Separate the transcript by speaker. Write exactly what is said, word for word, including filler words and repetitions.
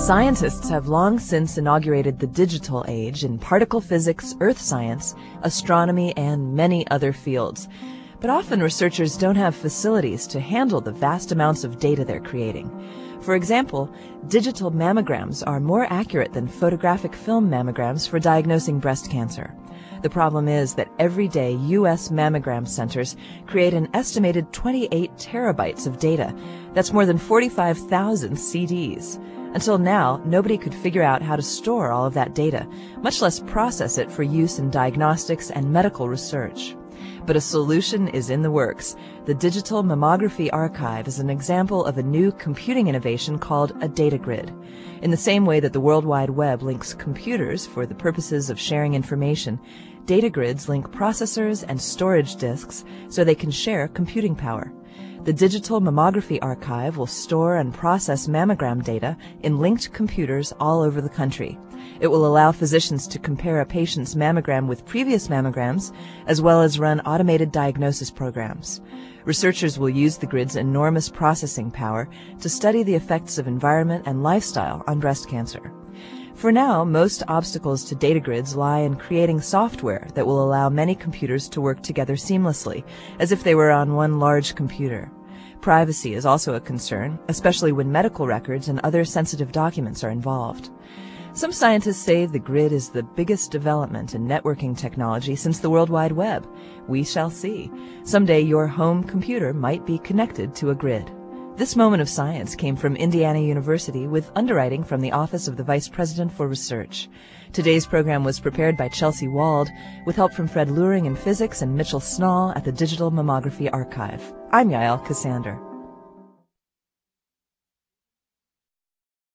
Speaker 1: Scientists have long since inaugurated the digital age in particle physics, earth science, astronomy, and many other fields. But often researchers don't have facilities to handle the vast amounts of data they're creating. For example, digital mammograms are more accurate than photographic film mammograms for diagnosing breast cancer. The problem is that every day U S mammogram centers create an estimated twenty-eight terabytes of data. That's more than forty-five thousand C Ds. Until now, nobody could figure out how to store all of that data, much less process it for use in diagnostics and medical research. But a solution is in the works. The Digital Mammography Archive is an example of a new computing innovation called a data grid. In the same way that the World Wide Web links computers for the purposes of sharing information, data grids link processors and storage disks so they can share computing power. The Digital Mammography Archive will store and process mammogram data in linked computers all over the country. It will allow physicians to compare a patient's mammogram with previous mammograms, as well as run automated diagnosis programs. Researchers will use the grid's enormous processing power to study the effects of environment and lifestyle on breast cancer. For now, most obstacles to data grids lie in creating software that will allow many computers to work together seamlessly, as if they were on one large computer. Privacy is also a concern, especially when medical records and other sensitive documents are involved. Some scientists say the grid is the biggest development in networking technology since the World Wide Web. We shall see. Someday your home computer might be connected to a grid. This moment of science came from Indiana University with underwriting from the Office of the Vice President for Research. Today's program was prepared by Chelsea Wald with help from Fred Luring in physics and Mitchell Snall at the Digital Mammography Archive. I'm Yael Cassander.